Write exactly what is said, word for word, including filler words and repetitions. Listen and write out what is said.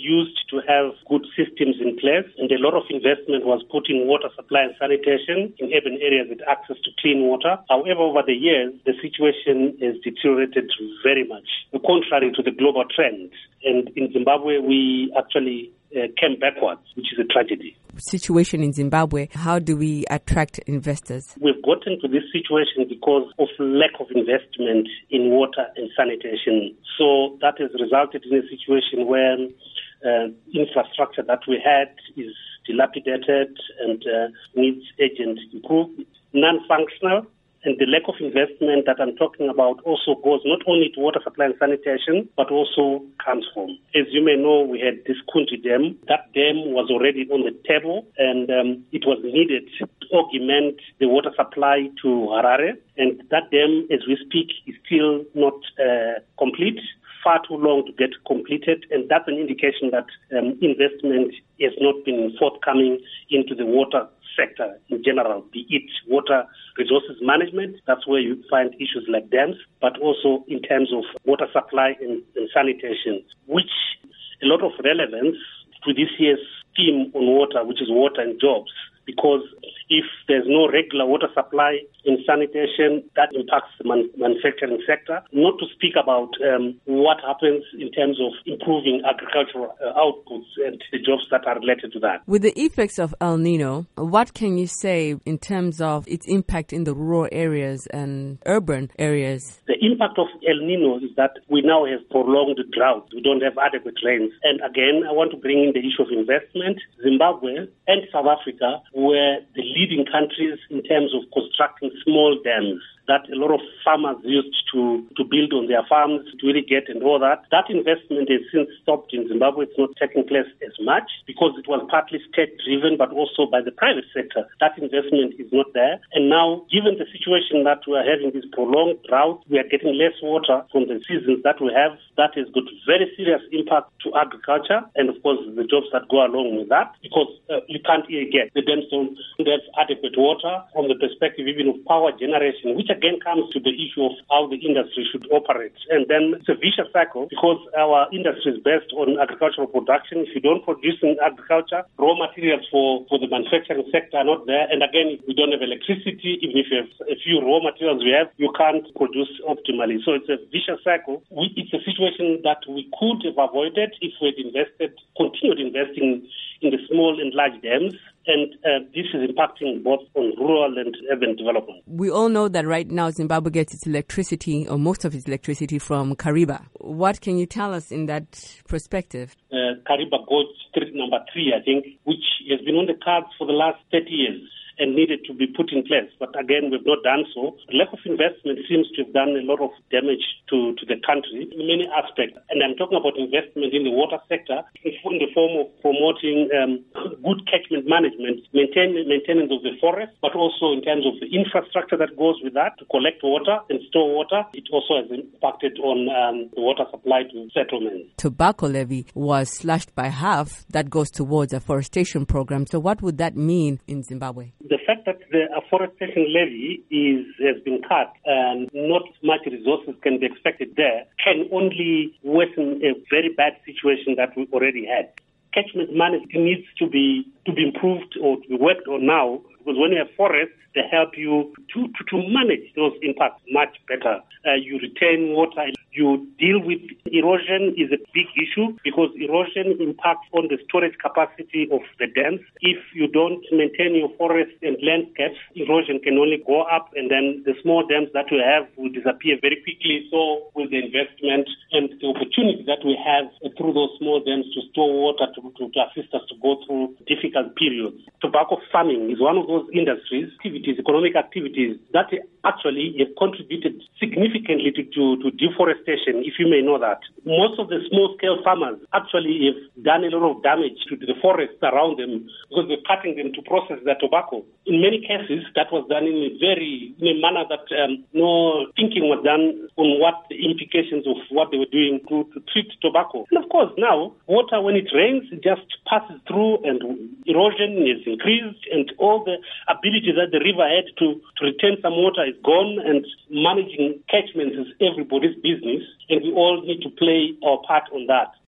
used to have good systems in place, and a lot of investment was put in water supply and sanitation in urban areas with access to clean water. However, over the years, the situation has deteriorated very much, contrary to the global trend. And in Zimbabwe, we actually uh, came backwards, which is a tragedy. Situation in Zimbabwe, how do we attract investors? We've gotten to this situation because of lack of investment in water and sanitation. So that has resulted in a situation where uh, infrastructure that we had is dilapidated and uh, needs urgent improvement, non-functional. And the lack of investment that I'm talking about also goes not only to water supply and sanitation, but also comes from. As you may know, we had this Kunti Dam. That dam was already on the table, and um, it was needed to augment the water supply to Harare. And that dam, as we speak, is still not uh, complete. Far too long to get completed, and that's an indication that um, investment has not been forthcoming into the water sector in general, be it water resources management, that's where you find issues like dams, but also in terms of water supply and, and sanitation, which a lot of relevance to this year's scheme on water, which is water and jobs, because if there's no regular water supply in sanitation, that impacts the man- manufacturing sector. Not to speak about um, what happens in terms of improving agricultural uh, outputs and the jobs that are related to that. With the effects of El Nino, what can you say in terms of its impact in the rural areas and urban areas? The impact of El Nino is that we now have prolonged drought. We don't have adequate rains. And again, I want to bring in the issue of investment. Zimbabwe and South Africa were the leading countries in terms of constructing small dams that a lot of farmers used to, to build on their farms, to irrigate and all that. That investment has since stopped in Zimbabwe. It's not taking place as much because it was partly state-driven, but also by the private sector. That investment is not there. And now, given the situation that we are having this prolonged drought, we are getting less water from the seasons that we have. That has got very serious impact to agriculture and, of course, the jobs that go along with that, because uh, you can't irrigate. The dams don't have adequate water from the perspective even of power generation, which again comes to the issue of how the industry should operate. And then it's a vicious cycle because our industry is based on agricultural production. If you don't produce in agriculture, raw materials for, for the manufacturing sector are not there. And again, if we don't have electricity, even if you have a few raw materials we have, you can't produce optimally. So it's a vicious cycle. We, it's a situation that we could have avoided if we had invested, continued investing in the small and large dams. And uh, this is impacting both on rural and urban development. We all know that right now Zimbabwe gets its electricity, or most of its electricity, from Kariba. What can you tell us in that perspective? Uh, Kariba goes street number three, I think, which has been on the cards for the last thirty years. And needed to be put in place. But again, we've not done so. The lack of investment seems to have done a lot of damage to, to the country in many aspects. And I'm talking about investment in the water sector in the form of promoting um, good catchment management, maintain, maintenance of the forest, but also in terms of the infrastructure that goes with that to collect water and store water. It also has impacted on um, the water supply to settlements. Tobacco levy was slashed by half. That goes towards a forestation program. So what would that mean in Zimbabwe? The fact that the afforestation levy is has been cut and not much resources can be expected there can only worsen a very bad situation that we already had. Catchment management needs to be to be improved or to be worked on now, because when you have forests, they help you to, to, to manage those impacts much better. Uh, you retain water. You deal with erosion is a big issue because erosion impacts on the storage capacity of the dams. If you don't maintain your forests and landscapes, erosion can only go up, and then the small dams that we have will disappear very quickly. So with the investment and the opportunity that we have through those small dams to store water to, to, to assist us to go through difficult periods. Tobacco farming is one of those industries, activities, economic activities that actually have contributed significantly to, to, to deforestation, if you may know that. Most of the small-scale farmers actually have done a lot of damage to the forests around them because they're cutting them to process their tobacco. In many cases, that was done in a very, in a manner that um, no thinking was done on what the implications of what they were doing to, to treat tobacco. And of course, now, water, when it rains, it just passes through and erosion is increased and all the ability that the river had to, to retain some water is gone, and managing catchments is everybody's business, and we all need to play our part on that.